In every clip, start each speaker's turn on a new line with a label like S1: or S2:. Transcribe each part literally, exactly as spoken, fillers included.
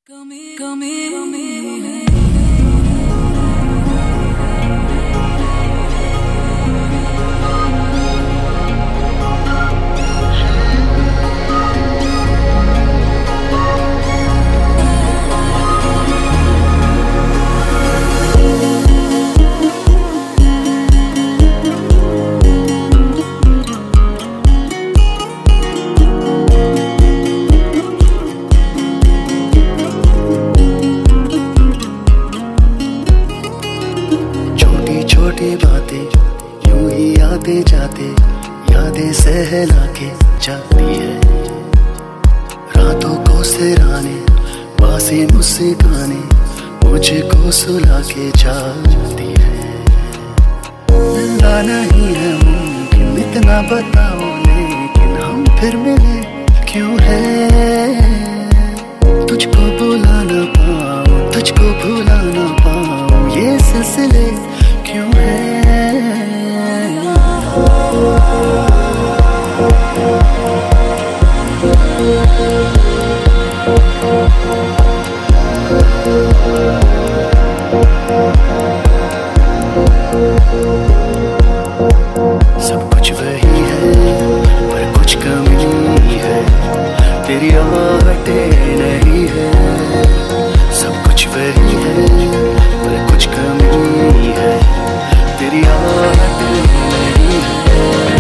S1: कमी कमी कमी
S2: छोटी बातें यूं ही आते जाते यादें सहला के जाती है। रातों को सिराने बासी मुस्काने मुझको सुला के जाती है। मिलना नहीं है मुमकिन इतना बताओ, लेकिन हम फिर मिले क्यों है? तुझको भुला ना पाऊं, तुझको भुला ना पाऊं, ये सिलसिले क्यों है? सब कुछ वही है पर कुछ कमी है, तेरी आहटें नहीं है। सब कुछ वही है पर कुछ कमी है, तेरी आहटें नहीं है।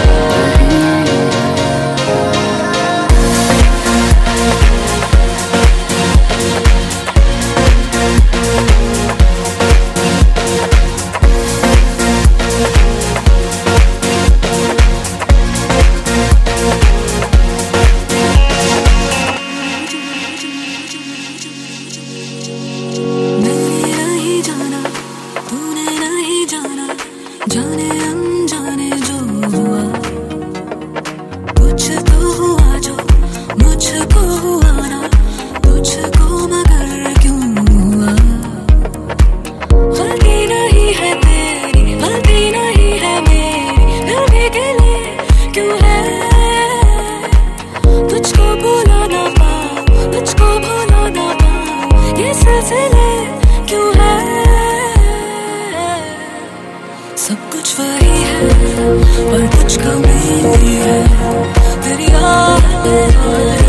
S1: जाने अनजाने जो हुआ, कुछ तो हुआ जो मुझको हुआ ना तुझको, मगर क्यों हुआ? गलती नहीं है तेरी, गलती नहीं है मेरी, फिर भी गिले क्यों है? तुझको भुला ना पाऊं, तुझको भुला ना पाऊं, ये सिलसिले क्यों है? सब कुछ वही है पर कुछ कमी है, तेरी आहटें